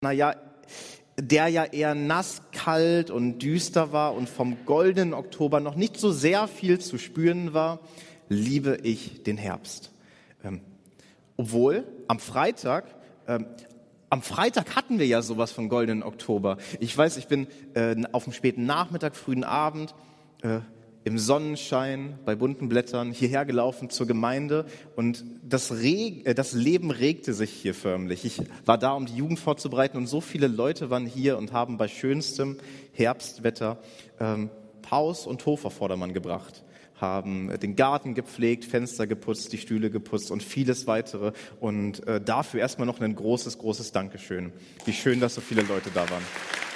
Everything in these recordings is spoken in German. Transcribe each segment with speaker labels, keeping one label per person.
Speaker 1: der ja eher nass, kalt und düster war und vom goldenen Oktober noch nicht so sehr viel zu spüren war, liebe ich den Herbst. Obwohl am Freitag hatten wir ja sowas von goldenen Oktober. Ich weiß, ich bin auf dem späten Nachmittag, frühen Abend im Sonnenschein bei bunten Blättern hierher gelaufen zur Gemeinde und das Leben regte sich hier förmlich. Ich war da, um die Jugend vorzubereiten und so viele Leute waren hier und haben bei schönstem Herbstwetter Haus und Hof auf Vordermann gebracht, haben den Garten gepflegt, Fenster geputzt, die Stühle geputzt und vieles weitere und dafür erstmal noch ein großes, großes Dankeschön. Wie schön, dass so viele Leute da waren.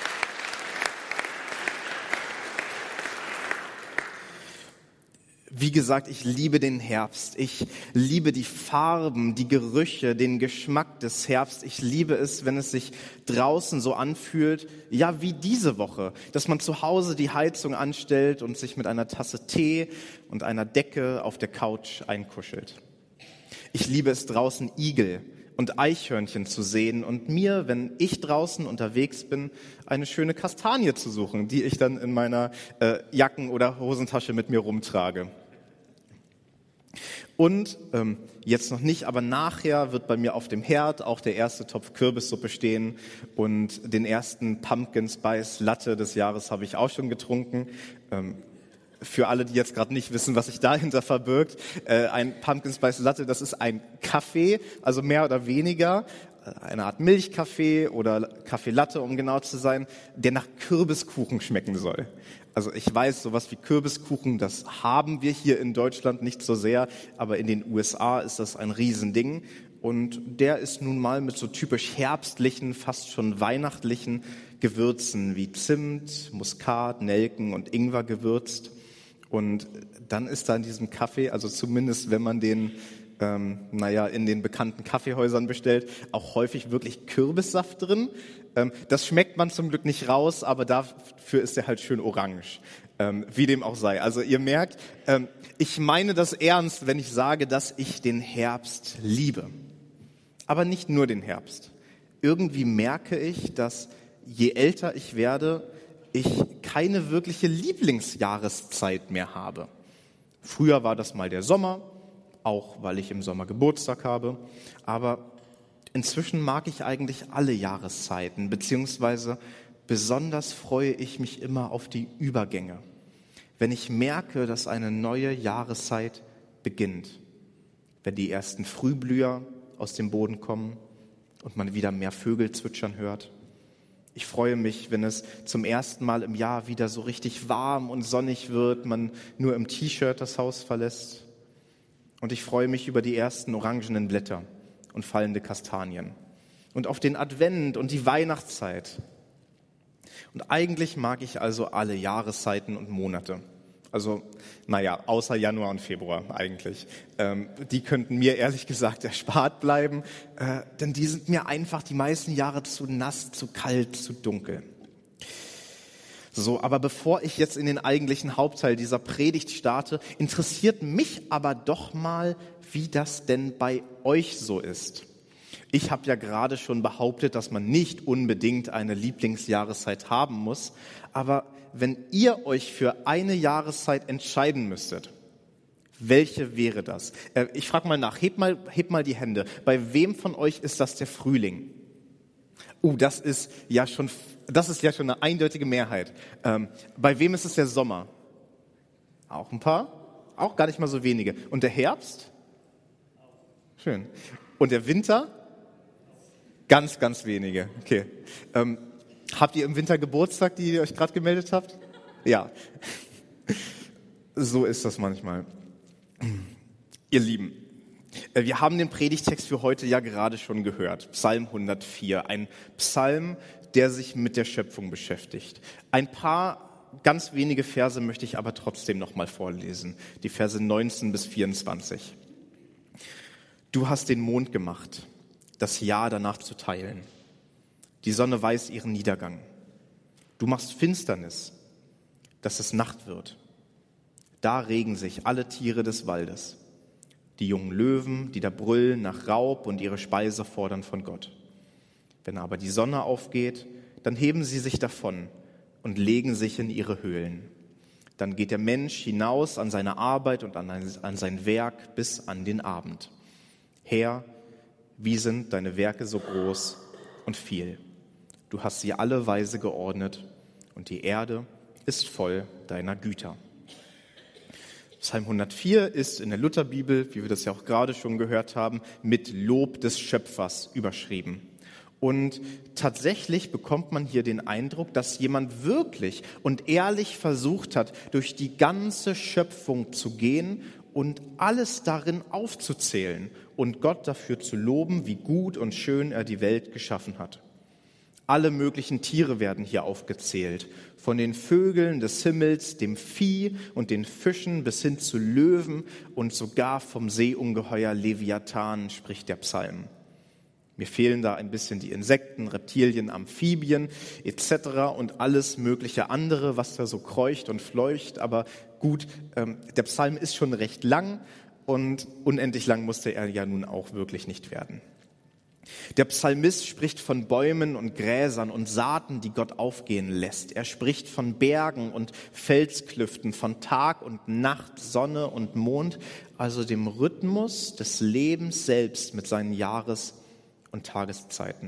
Speaker 1: Wie gesagt, ich liebe den Herbst. Ich liebe die Farben, die Gerüche, den Geschmack des Herbst. Ich liebe es, wenn es sich draußen so anfühlt, ja wie diese Woche, dass man zu Hause die Heizung anstellt und sich mit einer Tasse Tee und einer Decke auf der Couch einkuschelt. Ich liebe es draußen Igel und Eichhörnchen zu sehen und mir, wenn ich draußen unterwegs bin, eine schöne Kastanie zu suchen, die ich dann in meiner Jacken- oder Hosentasche mit mir rumtrage. Und jetzt noch nicht, aber nachher wird bei mir auf dem Herd auch der erste Topf Kürbissuppe stehen und den ersten Pumpkin Spice Latte des Jahres habe ich auch schon getrunken. Für alle, die jetzt gerade nicht wissen, was sich dahinter verbirgt, ein Pumpkin Spice Latte, das ist ein Kaffee, also mehr oder weniger, eine Art Milchkaffee oder Kaffee Latte, um genau zu sein, der nach Kürbiskuchen schmecken soll. Also ich weiß, sowas wie Kürbiskuchen, das haben wir hier in Deutschland nicht so sehr, aber in den USA ist das ein Riesending. Und der ist nun mal mit so typisch herbstlichen, fast schon weihnachtlichen Gewürzen wie Zimt, Muskat, Nelken und Ingwer gewürzt. Und dann ist da in diesem Kaffee, also zumindest wenn man den in den bekannten Kaffeehäusern bestellt, auch häufig wirklich Kürbissaft drin. Das schmeckt man zum Glück nicht raus, aber dafür ist er halt schön orange, wie dem auch sei. Also ihr merkt, ich meine das ernst, wenn ich sage, dass ich den Herbst liebe. Aber nicht nur den Herbst. Irgendwie merke ich, dass je älter ich werde, ich keine wirkliche Lieblingsjahreszeit mehr habe. Früher war das mal der Sommer, auch weil ich im Sommer Geburtstag habe. Aber inzwischen mag ich eigentlich alle Jahreszeiten, beziehungsweise besonders freue ich mich immer auf die Übergänge. Wenn ich merke, dass eine neue Jahreszeit beginnt, wenn die ersten Frühblüher aus dem Boden kommen und man wieder mehr Vögel zwitschern hört. Ich freue mich, wenn es zum ersten Mal im Jahr wieder so richtig warm und sonnig wird, man nur im T-Shirt das Haus verlässt. Und ich freue mich über die ersten orangenen Blätter und fallende Kastanien. Und auf den Advent und die Weihnachtszeit. Und eigentlich mag ich also alle Jahreszeiten und Monate. Also, außer Januar und Februar eigentlich. Die könnten mir ehrlich gesagt erspart bleiben, denn die sind mir einfach die meisten Jahre zu nass, zu kalt, zu dunkel. So, aber bevor ich jetzt in den eigentlichen Hauptteil dieser Predigt starte, interessiert mich aber doch mal, wie das denn bei euch so ist. Ich habe ja gerade schon behauptet, dass man nicht unbedingt eine Lieblingsjahreszeit haben muss, aber wenn ihr euch für eine Jahreszeit entscheiden müsstet, welche wäre das? Ich frage mal nach, hebt mal die Hände. Bei wem von euch ist das der Frühling? Das ist ja schon eine eindeutige Mehrheit. Bei wem ist es der Sommer? Auch ein paar? Auch gar nicht mal so wenige. Und der Herbst? Schön. Und der Winter? Ganz, ganz wenige. Okay. Habt ihr im Winter Geburtstag, die ihr euch gerade gemeldet habt? Ja. So ist das manchmal. Ihr Lieben, wir haben den Predigtext für heute ja gerade schon gehört. Psalm 104, ein Psalm, der sich mit der Schöpfung beschäftigt. Ein paar ganz wenige Verse möchte ich aber trotzdem noch mal vorlesen. Die Verse 19 bis 24. Du hast den Mond gemacht, das Jahr danach zu teilen. Die Sonne weiß ihren Niedergang. Du machst Finsternis, dass es Nacht wird. Da regen sich alle Tiere des Waldes. Die jungen Löwen, die da brüllen nach Raub und ihre Speise fordern von Gott. Wenn aber die Sonne aufgeht, dann heben sie sich davon und legen sich in ihre Höhlen. Dann geht der Mensch hinaus an seine Arbeit und an sein Werk bis an den Abend. Herr, wie sind deine Werke so groß und viel? Du hast sie alle weise geordnet und die Erde ist voll deiner Güter. Psalm 104 ist in der Lutherbibel, wie wir das ja auch gerade schon gehört haben, mit Lob des Schöpfers überschrieben. Und tatsächlich bekommt man hier den Eindruck, dass jemand wirklich und ehrlich versucht hat, durch die ganze Schöpfung zu gehen und alles darin aufzuzählen und Gott dafür zu loben, wie gut und schön er die Welt geschaffen hat. Alle möglichen Tiere werden hier aufgezählt, von den Vögeln des Himmels, dem Vieh und den Fischen bis hin zu Löwen und sogar vom Seeungeheuer Leviathan spricht der Psalm. Mir fehlen da ein bisschen die Insekten, Reptilien, Amphibien etc. und alles mögliche andere, was da so kreucht und fleucht. Aber gut, der Psalm ist schon recht lang und unendlich lang musste er ja nun auch wirklich nicht werden. Der Psalmist spricht von Bäumen und Gräsern und Saaten, die Gott aufgehen lässt. Er spricht von Bergen und Felsklüften, von Tag und Nacht, Sonne und Mond, also dem Rhythmus des Lebens selbst mit seinen Jahres- und Tageszeiten.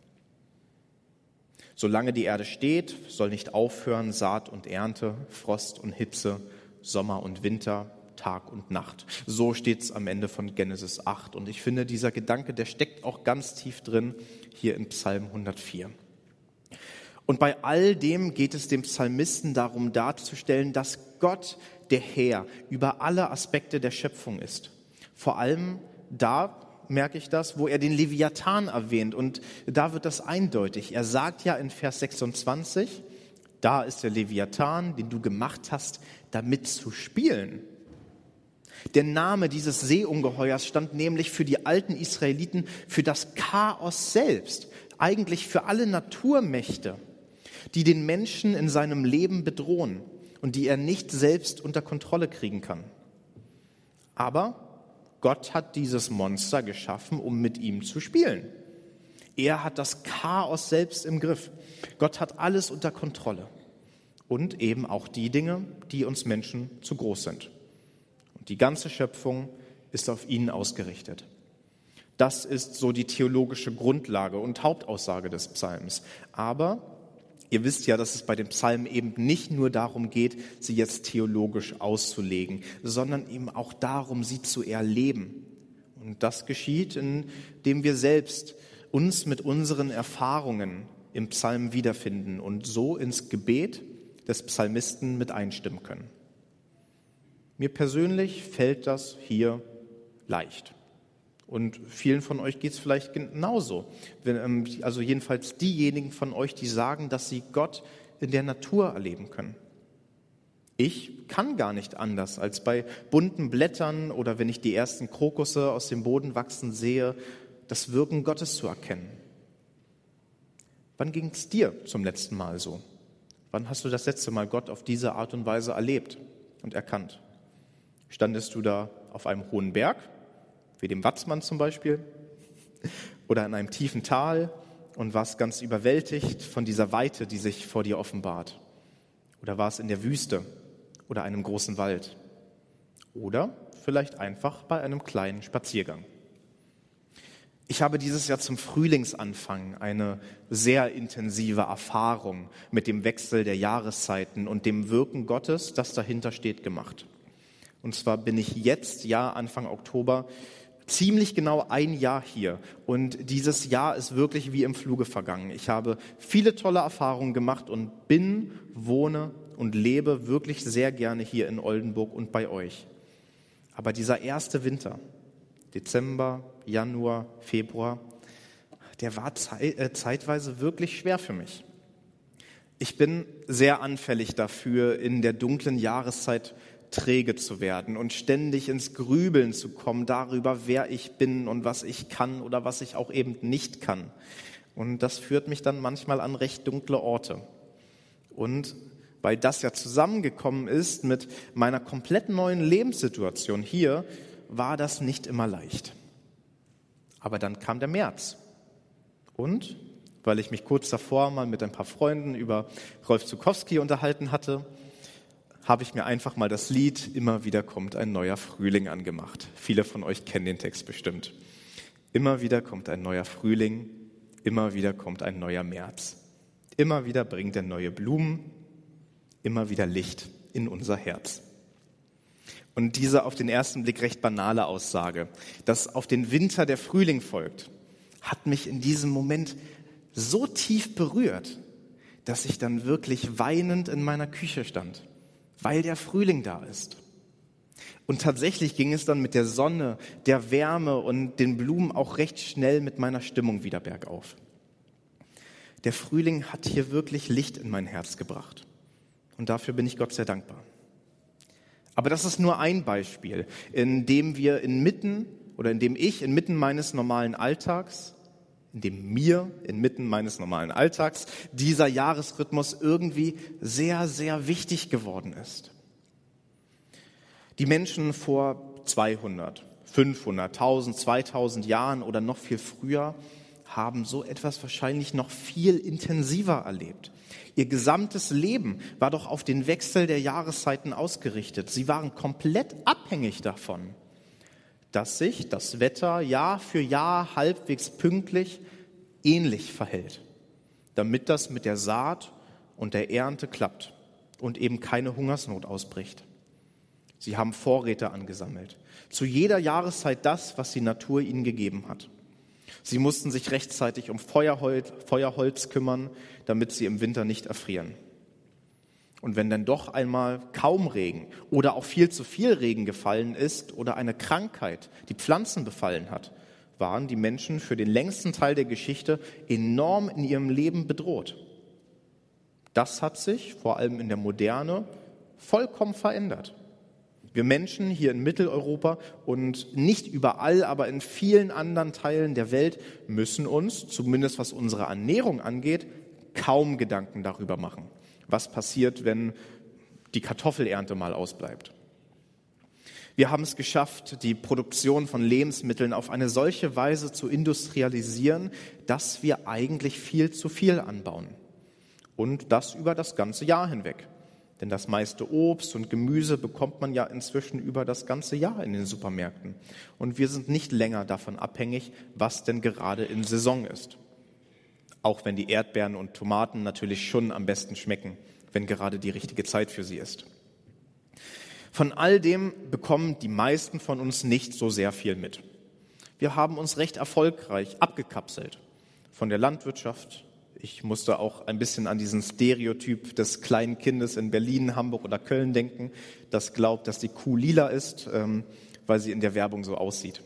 Speaker 1: Solange die Erde steht, soll nicht aufhören Saat und Ernte, Frost und Hitze, Sommer und Winter, Tag und Nacht. So steht es am Ende von Genesis 8. Und ich finde, dieser Gedanke, der steckt auch ganz tief drin hier in Psalm 104. Und bei all dem geht es dem Psalmisten darum darzustellen, dass Gott, der Herr, über alle Aspekte der Schöpfung ist. Vor allem da merke ich das, wo er den Leviathan erwähnt. Und da wird das eindeutig. Er sagt ja in Vers 26, da ist der Leviathan, den du gemacht hast, damit zu spielen. Der Name dieses Seeungeheuers stand nämlich für die alten Israeliten für das Chaos selbst, eigentlich für alle Naturmächte, die den Menschen in seinem Leben bedrohen und die er nicht selbst unter Kontrolle kriegen kann. Aber Gott hat dieses Monster geschaffen, um mit ihm zu spielen. Er hat das Chaos selbst im Griff. Gott hat alles unter Kontrolle und eben auch die Dinge, die uns Menschen zu groß sind. Die ganze Schöpfung ist auf ihn ausgerichtet. Das ist so die theologische Grundlage und Hauptaussage des Psalms. Aber ihr wisst ja, dass es bei den Psalmen eben nicht nur darum geht, sie jetzt theologisch auszulegen, sondern eben auch darum, sie zu erleben. Und das geschieht, indem wir selbst uns mit unseren Erfahrungen im Psalm wiederfinden und so ins Gebet des Psalmisten mit einstimmen können. Mir persönlich fällt das hier leicht. Und vielen von euch geht es vielleicht genauso. Also jedenfalls diejenigen von euch, die sagen, dass sie Gott in der Natur erleben können. Ich kann gar nicht anders, als bei bunten Blättern oder wenn ich die ersten Krokusse aus dem Boden wachsen sehe, das Wirken Gottes zu erkennen. Wann ging es dir zum letzten Mal so? Wann hast du das letzte Mal Gott auf diese Art und Weise erlebt und erkannt? Standest du da auf einem hohen Berg, wie dem Watzmann zum Beispiel, oder in einem tiefen Tal und warst ganz überwältigt von dieser Weite, die sich vor dir offenbart? Oder warst in der Wüste oder einem großen Wald? Oder vielleicht einfach bei einem kleinen Spaziergang? Ich habe dieses Jahr zum Frühlingsanfang eine sehr intensive Erfahrung mit dem Wechsel der Jahreszeiten und dem Wirken Gottes, das dahinter steht, gemacht. Und zwar bin ich jetzt, Anfang Oktober, ziemlich genau ein Jahr hier. Und dieses Jahr ist wirklich wie im Fluge vergangen. Ich habe viele tolle Erfahrungen gemacht und wohne und lebe wirklich sehr gerne hier in Oldenburg und bei euch. Aber dieser erste Winter, Dezember, Januar, Februar, der war zeitweise wirklich schwer für mich. Ich bin sehr anfällig dafür, in der dunklen Jahreszeit träge zu werden und ständig ins Grübeln zu kommen darüber, wer ich bin und was ich kann oder was ich auch eben nicht kann. Und das führt mich dann manchmal an recht dunkle Orte. Und weil das ja zusammengekommen ist mit meiner komplett neuen Lebenssituation hier, war das nicht immer leicht. Aber dann kam der März und weil ich mich kurz davor mal mit ein paar Freunden über Rolf Zuckowski unterhalten hatte, habe ich mir einfach mal das Lied "Immer wieder kommt ein neuer Frühling" angemacht. Viele von euch kennen den Text bestimmt. Immer wieder kommt ein neuer Frühling, immer wieder kommt ein neuer März. Immer wieder bringt er neue Blumen, immer wieder Licht in unser Herz. Und diese auf den ersten Blick recht banale Aussage, dass auf den Winter der Frühling folgt, hat mich in diesem Moment so tief berührt, dass ich dann wirklich weinend in meiner Küche stand, weil der Frühling da ist. Und tatsächlich ging es dann mit der Sonne, der Wärme und den Blumen auch recht schnell mit meiner Stimmung wieder bergauf. Der Frühling hat hier wirklich Licht in mein Herz gebracht. Und dafür bin ich Gott sehr dankbar. Aber das ist nur ein Beispiel, in dem ich inmitten meines normalen Alltags, dieser Jahresrhythmus irgendwie sehr, sehr wichtig geworden ist. Die Menschen vor 200, 500, 1000, 2000 Jahren oder noch viel früher haben so etwas wahrscheinlich noch viel intensiver erlebt. Ihr gesamtes Leben war doch auf den Wechsel der Jahreszeiten ausgerichtet. Sie waren komplett abhängig davon, dass sich das Wetter Jahr für Jahr halbwegs pünktlich ähnlich verhält, damit das mit der Saat und der Ernte klappt und eben keine Hungersnot ausbricht. Sie haben Vorräte angesammelt, zu jeder Jahreszeit das, was die Natur ihnen gegeben hat. Sie mussten sich rechtzeitig um Feuerholz kümmern, damit sie im Winter nicht erfrieren. Und wenn dann doch einmal kaum Regen oder auch viel zu viel Regen gefallen ist oder eine Krankheit die Pflanzen befallen hat, waren die Menschen für den längsten Teil der Geschichte enorm in ihrem Leben bedroht. Das hat sich, vor allem in der Moderne, vollkommen verändert. Wir Menschen hier in Mitteleuropa und nicht überall, aber in vielen anderen Teilen der Welt müssen uns, zumindest was unsere Ernährung angeht, kaum Gedanken darüber machen, was passiert, wenn die Kartoffelernte mal ausbleibt. Wir haben es geschafft, die Produktion von Lebensmitteln auf eine solche Weise zu industrialisieren, dass wir eigentlich viel zu viel anbauen. Und das über das ganze Jahr hinweg. Denn das meiste Obst und Gemüse bekommt man ja inzwischen über das ganze Jahr in den Supermärkten. Und wir sind nicht länger davon abhängig, was denn gerade in Saison ist. Auch wenn die Erdbeeren und Tomaten natürlich schon am besten schmecken, wenn gerade die richtige Zeit für sie ist. Von all dem bekommen die meisten von uns nicht so sehr viel mit. Wir haben uns recht erfolgreich abgekapselt von der Landwirtschaft. Ich musste auch ein bisschen an diesen Stereotyp des kleinen Kindes in Berlin, Hamburg oder Köln denken, das glaubt, dass die Kuh lila ist, weil sie in der Werbung so aussieht.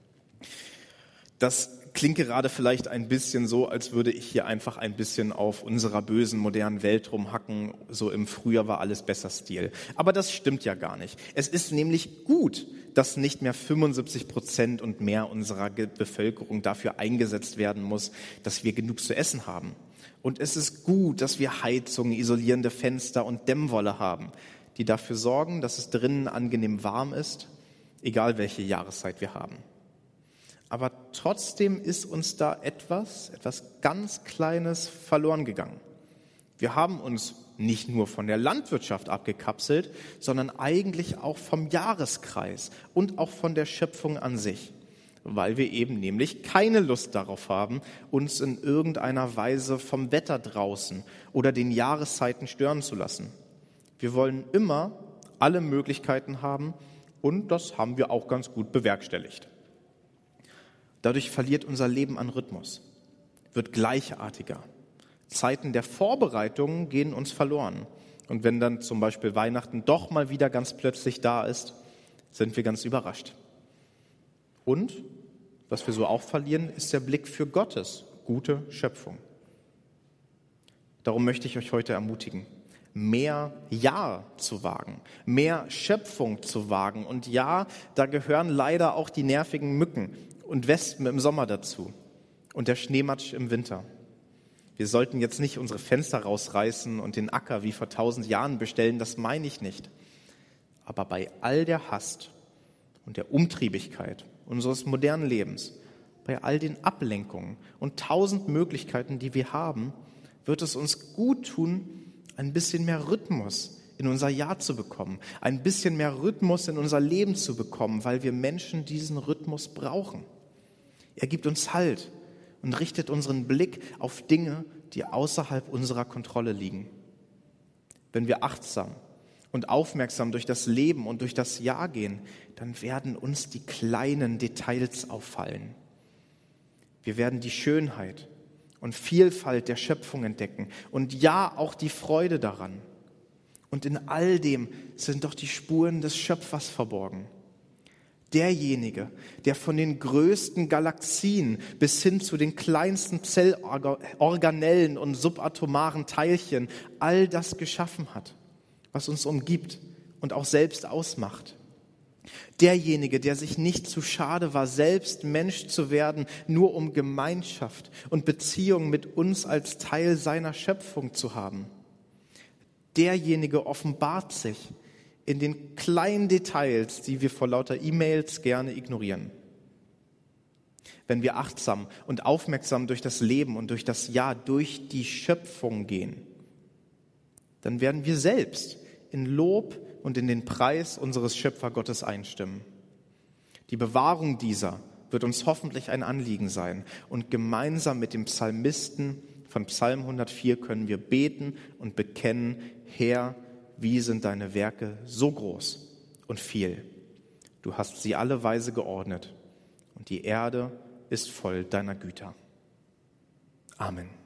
Speaker 1: Das klingt gerade vielleicht ein bisschen so, als würde ich hier einfach ein bisschen auf unserer bösen, modernen Welt rumhacken, so im Frühjahr war alles besser Stil. Aber das stimmt ja gar nicht. Es ist nämlich gut, dass nicht mehr 75% und mehr unserer Bevölkerung dafür eingesetzt werden muss, dass wir genug zu essen haben. Und es ist gut, dass wir Heizungen, isolierende Fenster und Dämmwolle haben, die dafür sorgen, dass es drinnen angenehm warm ist, egal welche Jahreszeit wir haben. Aber trotzdem ist uns da etwas ganz Kleines verloren gegangen. Wir haben uns nicht nur von der Landwirtschaft abgekapselt, sondern eigentlich auch vom Jahreskreis und auch von der Schöpfung an sich, weil wir eben nämlich keine Lust darauf haben, uns in irgendeiner Weise vom Wetter draußen oder den Jahreszeiten stören zu lassen. Wir wollen immer alle Möglichkeiten haben und das haben wir auch ganz gut bewerkstelligt. Dadurch verliert unser Leben an Rhythmus, wird gleichartiger. Zeiten der Vorbereitungen gehen uns verloren. Und wenn dann zum Beispiel Weihnachten doch mal wieder ganz plötzlich da ist, sind wir ganz überrascht. Und was wir so auch verlieren, ist der Blick für Gottes gute Schöpfung. Darum möchte ich euch heute ermutigen, mehr Ja zu wagen, mehr Schöpfung zu wagen. Und ja, da gehören leider auch die nervigen Mücken und Wespen im Sommer dazu und der Schneematsch im Winter. Wir sollten jetzt nicht unsere Fenster rausreißen und den Acker wie vor 1000 Jahren bestellen, das meine ich nicht. Aber bei all der Hast und der Umtriebigkeit unseres modernen Lebens bei all den Ablenkungen und 1000 Möglichkeiten, die wir haben, wird es uns gut tun, ein bisschen mehr Rhythmus in unser Jahr zu bekommen, ein bisschen mehr Rhythmus in unser Leben zu bekommen, weil wir Menschen diesen Rhythmus brauchen. Er gibt uns Halt und richtet unseren Blick auf Dinge, die außerhalb unserer Kontrolle liegen. Wenn wir achtsam und aufmerksam durch das Leben und durch das Jahr gehen, dann werden uns die kleinen Details auffallen. Wir werden die Schönheit und Vielfalt der Schöpfung entdecken und ja, auch die Freude daran. Und in all dem sind doch die Spuren des Schöpfers verborgen. Derjenige, der von den größten Galaxien bis hin zu den kleinsten Zellorganellen und subatomaren Teilchen all das geschaffen hat, was uns umgibt und auch selbst ausmacht. Derjenige, der sich nicht zu schade war, selbst Mensch zu werden, nur um Gemeinschaft und Beziehung mit uns als Teil seiner Schöpfung zu haben. Derjenige offenbart sich in den kleinen Details, die wir vor lauter E-Mails gerne ignorieren. Wenn wir achtsam und aufmerksam durch das Leben und durch das Jahr, durch die Schöpfung gehen, dann werden wir selbst in Lob und in den Preis unseres Schöpfergottes einstimmen. Die Bewahrung dieser wird uns hoffentlich ein Anliegen sein. Und gemeinsam mit dem Psalmisten von Psalm 104 können wir beten und bekennen: Herr, wie sind deine Werke so groß und viel? Du hast sie alle weise geordnet und die Erde ist voll deiner Güter. Amen.